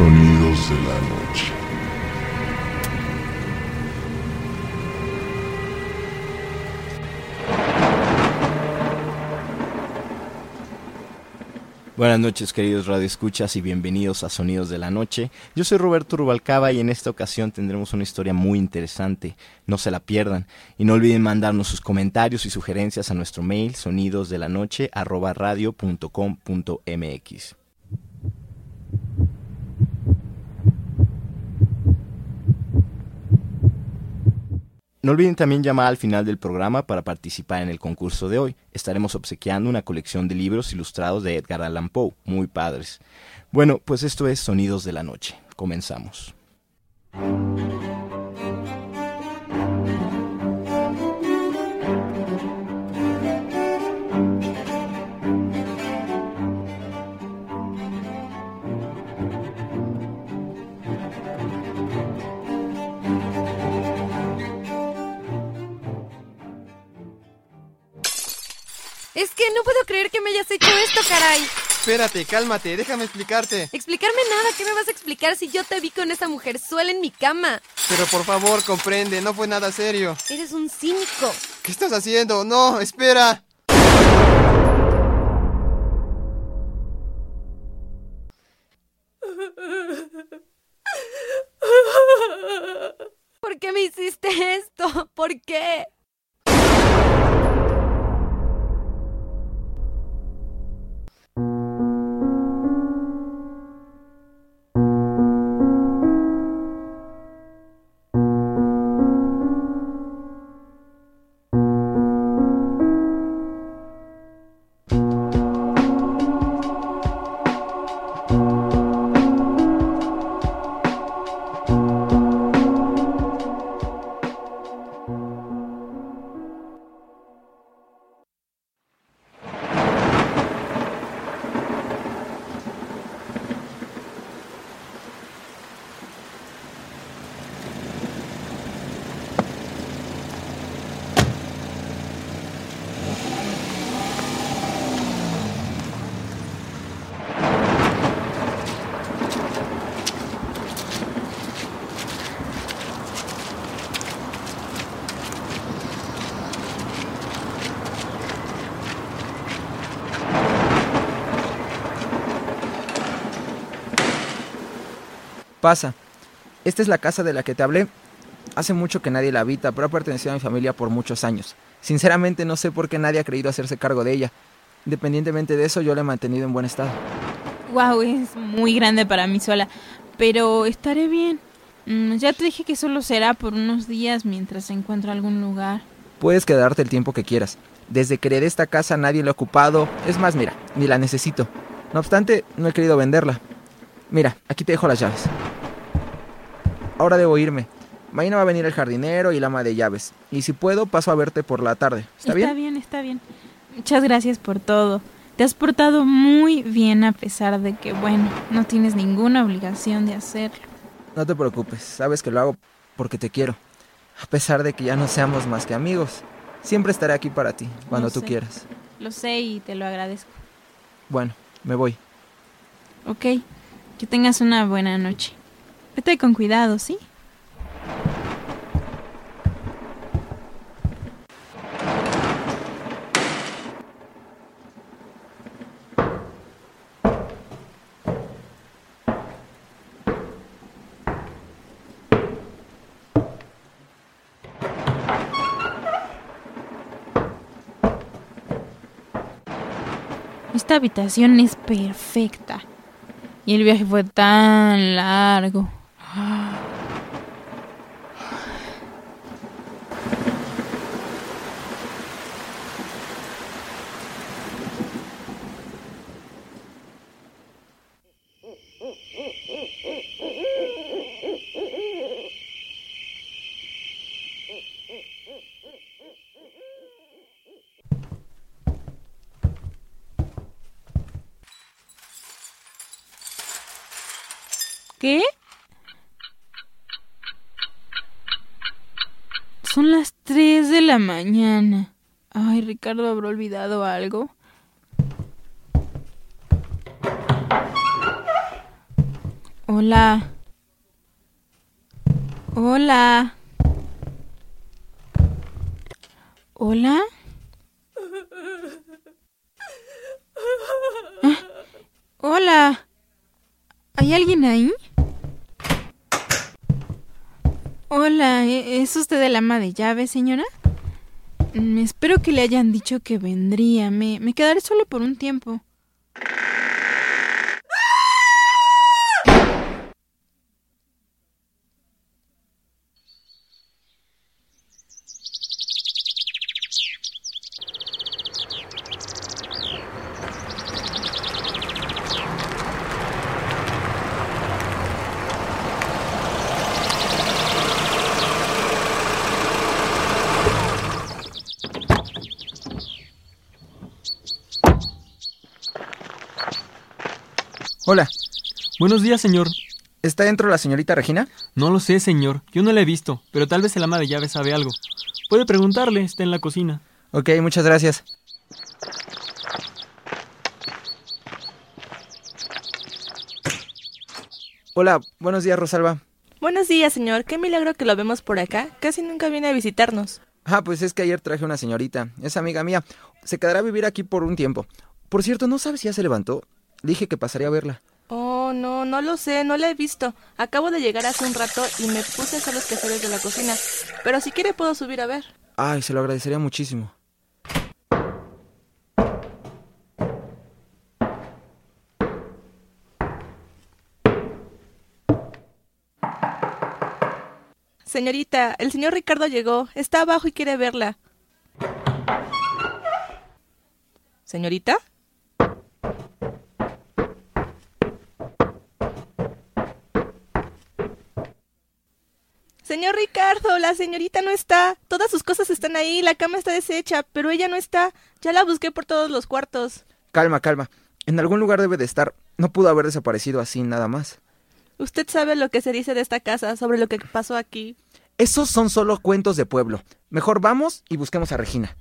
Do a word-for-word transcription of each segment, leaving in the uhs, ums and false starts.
Sonidos de la noche. Buenas noches, queridos radioescuchas, y bienvenidos a Sonidos de la Noche. Yo soy Roberto Rubalcaba y en esta ocasión tendremos una historia muy interesante. No se la pierdan. Y no olviden mandarnos sus comentarios y sugerencias a nuestro mail sonidosdelanoche arroba radio punto com punto mx. No olviden también llamar al final del programa para participar en el concurso de hoy. Estaremos obsequiando una colección de libros ilustrados de Edgar Allan Poe, muy padres. Bueno, pues esto es Sonidos de la Noche. Comenzamos. Es que no puedo creer que me hayas hecho esto, caray. Espérate, cálmate, déjame explicarte. ¿Explicarme nada? ¿Qué me vas a explicar si yo te vi con esa mujerzuela en mi cama? Pero por favor, comprende, no fue nada serio. Eres un cínico. ¿Qué estás haciendo? No, espera. ¿Por qué me hiciste esto? ¿Por qué? Pasa. Esta es la casa de la que te hablé. Hace mucho que nadie la habita, pero ha pertenecido a mi familia por muchos años. Sinceramente no sé por qué nadie ha querido hacerse cargo de ella. Independientemente de eso, yo la he mantenido en buen estado. Wow, es muy grande para mí sola, pero estaré bien. Mm, ya te dije que solo será por unos días mientras encuentro algún lugar. Puedes quedarte el tiempo que quieras. Desde que heredé esta casa nadie la ha ocupado. Es más, mira, ni la necesito. No obstante, no he querido venderla. Mira, aquí te dejo las llaves. Ahora debo irme. Mañana va a venir el jardinero y el ama de llaves. Y si puedo, paso a verte por la tarde. ¿Está bien? Está bien, está bien. Muchas gracias por todo. Te has portado muy bien a pesar de que, bueno, no tienes ninguna obligación de hacerlo. No te preocupes, sabes que lo hago porque te quiero. A pesar de que ya no seamos más que amigos, siempre estaré aquí para ti, cuando Lo tú sé. quieras. Lo sé y te lo agradezco. Bueno, me voy. Ok, que tengas una buena noche. Vete con cuidado, ¿sí? Esta habitación es perfecta. Y el viaje fue tan largo. ¿Qué? Son las tres de la mañana. Ay, Ricardo habrá olvidado algo. Hola. Hola. Hola. Ah, hola. ¿Hay alguien ahí? Hola, ¿es usted el ama de llaves, señora? Mm, espero que le hayan dicho que vendría. Me, me quedaré solo por un tiempo. Hola, Buenos días, señor. ¿está dentro la señorita Regina? No lo sé, señor. Yo no la he visto, pero tal vez el ama de llaves sabe algo. Puede preguntarle, está en la cocina. Ok, muchas gracias. Hola, buenos días, Rosalba. Buenos días, señor. Qué milagro que lo vemos por acá. Casi nunca viene a visitarnos. Ah, pues es que ayer traje una señorita, es amiga mía. Se quedará a vivir aquí por un tiempo. Por cierto, ¿no sabes si ya se levantó? Dije que pasaría a verla. Oh, no, no lo sé, no la he visto. Acabo de llegar hace un rato y me puse a hacer los quehaceres de la cocina. Pero si quiere puedo subir a ver. Ay, se lo agradecería muchísimo. Señorita, el señor Ricardo llegó. Está abajo y quiere verla. ¿Señorita? Señor Ricardo, la señorita no está. Todas sus cosas están ahí, la cama está deshecha, pero ella no está. Ya la busqué por todos los cuartos. Calma, calma. En algún lugar debe de estar. No pudo haber desaparecido así nada más. Usted sabe lo que se dice de esta casa, sobre lo que pasó aquí. Esos son solo cuentos de pueblo. Mejor vamos y busquemos a Regina.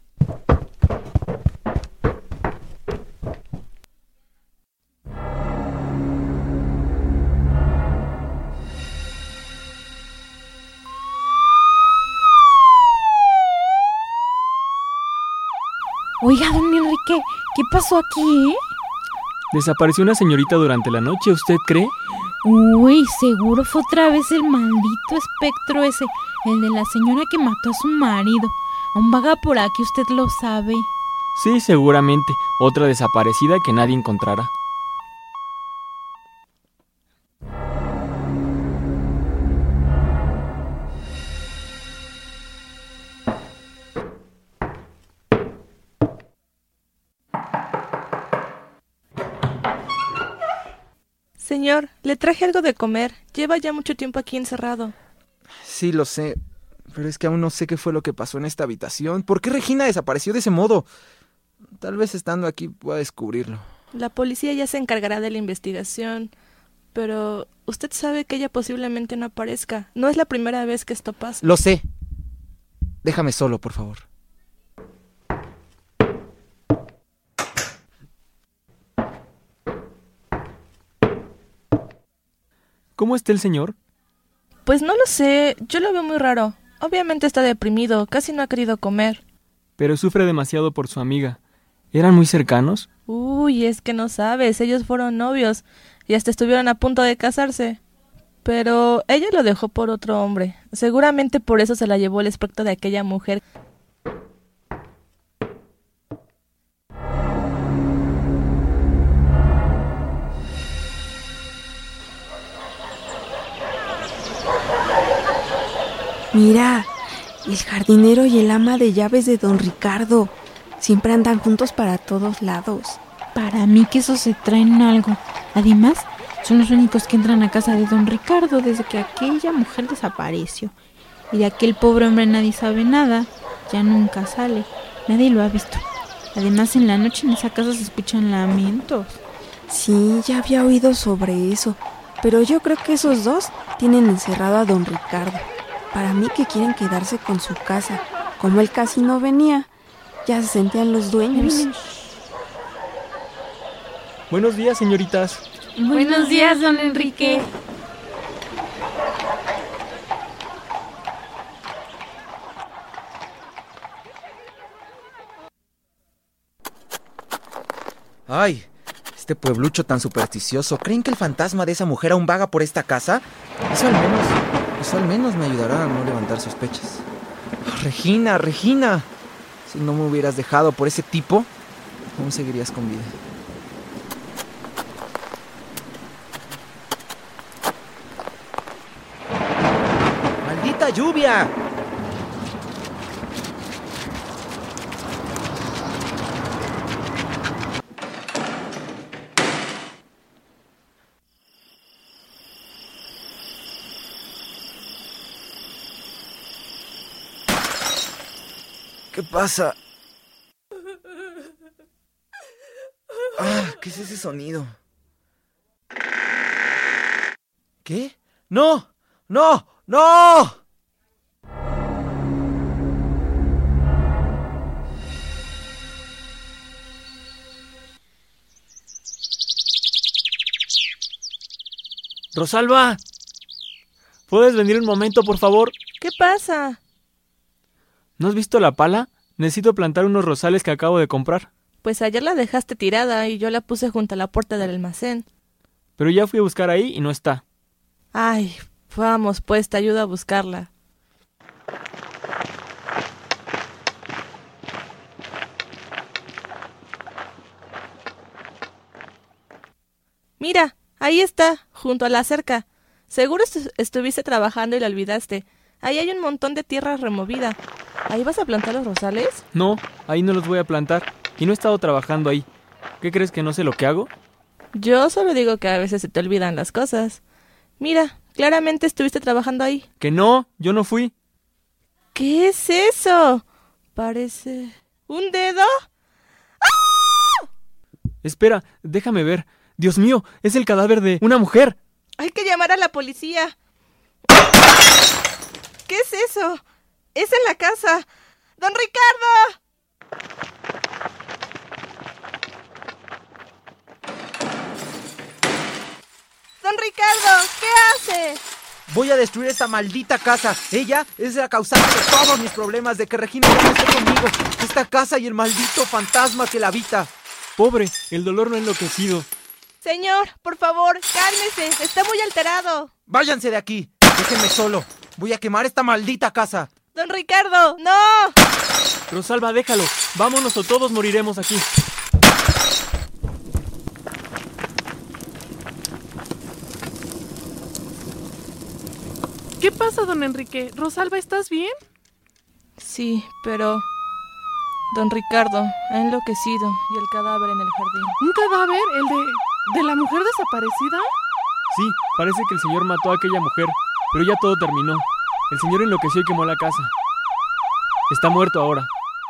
Oiga, don Enrique, ¿qué pasó aquí, eh? Desapareció una señorita durante la noche, ¿usted cree? Uy, seguro fue otra vez el maldito espectro ese, el de la señora que mató a su marido. Aún vaga por aquí, usted lo sabe. Sí, seguramente. Otra desaparecida que nadie encontrará. Señor, le traje algo de comer. Lleva ya mucho tiempo aquí encerrado. Sí, lo sé. Pero es que aún no sé qué fue lo que pasó en esta habitación. ¿Por qué Regina desapareció de ese modo? Tal vez estando aquí pueda descubrirlo. La policía ya se encargará de la investigación. Pero usted sabe que ella posiblemente no aparezca. No es la primera vez que esto pasa. Lo sé. Déjame solo, por favor. ¿Cómo está el señor? Pues no lo sé. Yo lo veo muy raro. Obviamente está deprimido. Casi no ha querido comer. Pero sufre demasiado por su amiga. ¿Eran muy cercanos? Uy, es que no sabes. Ellos fueron novios. Y hasta estuvieron a punto de casarse. Pero ella lo dejó por otro hombre. Seguramente por eso se la llevó el espectro de aquella mujer. Mira, el jardinero y el ama de llaves de don Ricardo siempre andan juntos para todos lados. Para mí que esos se traen algo. Además, son los únicos que entran a casa de don Ricardo desde que aquella mujer desapareció. Y de aquel pobre hombre nadie sabe nada. Ya nunca sale. Nadie lo ha visto. Además, en la noche en esa casa se escuchan lamentos. Sí, ya había oído sobre eso, pero yo creo que esos dos tienen encerrado a don Ricardo. Para mí que quieren quedarse con su casa. Como él casi no venía, ya se sentían los dueños. Buenos días, señoritas. Buenos días, don Enrique. Ay, este pueblucho tan supersticioso. ¿Creen que el fantasma de esa mujer aún vaga por esta casa? Eso al menos, eso al menos me ayudará a no levantar sospechas. Oh, Regina, Regina. Si no me hubieras dejado por ese tipo, aún seguirías con vida. ¡Maldita lluvia! ¿Qué pasa? Ah, ¿qué es ese sonido? ¿Qué? ¡No! ¡No! ¡No! Rosalba, ¿puedes venir un momento, por favor? ¿Qué pasa? ¿No has visto la pala? Necesito plantar unos rosales que acabo de comprar. Pues ayer la dejaste tirada y yo la puse junto a la puerta del almacén. Pero ya fui a buscar ahí y no está. Ay, vamos, pues te ayudo a buscarla. Mira, ahí está, junto a la cerca. Seguro estu- estuviste trabajando y la olvidaste. Ahí hay un montón de tierra removida. ¿Ahí vas a plantar los rosales? No, ahí no los voy a plantar. Y no he estado trabajando ahí. ¿Qué crees, que no sé lo que hago? Yo solo digo que a veces se te olvidan las cosas. Mira, claramente estuviste trabajando ahí. Que no, yo no fui. ¿Qué es eso? Parece... ¿un dedo? Espera, déjame ver. Dios mío, es el cadáver de una mujer. Hay que llamar a la policía. ¿Qué es eso? Es en la casa. ¡Don Ricardo! ¡Don Ricardo! ¿Qué hace? Voy a destruir esta maldita casa. Ella es la causante de todos mis problemas, de que Regina ya no esté conmigo. Esta casa y el maldito fantasma que la habita. Pobre, el dolor no ha enloquecido. Señor, por favor, cálmese. Está muy alterado. Váyanse de aquí. Déjenme solo. Voy a quemar esta maldita casa. ¡Don Ricardo! ¡No! Rosalba, déjalo. Vámonos o todos moriremos aquí. ¿Qué pasa, don Enrique? Rosalba, ¿estás bien? Sí, pero... Don Ricardo ha enloquecido y el cadáver en el jardín. ¿Un cadáver? ¿El de... de la mujer desaparecida? Sí, parece que el señor mató a aquella mujer, pero ya todo terminó. El señor enloqueció y quemó la casa. Está muerto ahora.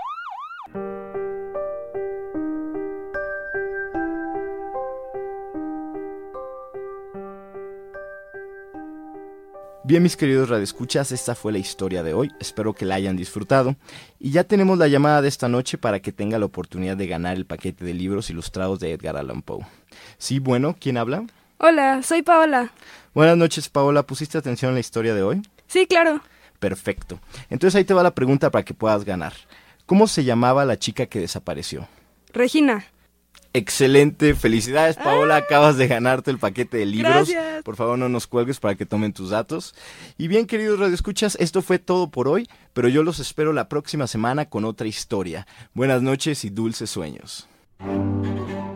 Bien, mis queridos radioescuchas, esta fue la historia de hoy. Espero que la hayan disfrutado. Y ya tenemos la llamada de esta noche para que tenga la oportunidad de ganar el paquete de libros ilustrados de Edgar Allan Poe. Sí, bueno, ¿quién habla? Hola, soy Paola. Buenas noches, Paola. ¿Pusiste atención a la historia de hoy? Sí, claro. Perfecto. Entonces ahí te va la pregunta para que puedas ganar. ¿Cómo se llamaba la chica que desapareció? Regina. Excelente, felicidades, Paola, ah, acabas de ganarte el paquete de libros. Gracias. Por favor, no nos cuelgues para que tomen tus datos. Y bien, queridos radioescuchas, esto fue todo por hoy, pero yo los espero la próxima semana con otra historia. Buenas noches y dulces sueños.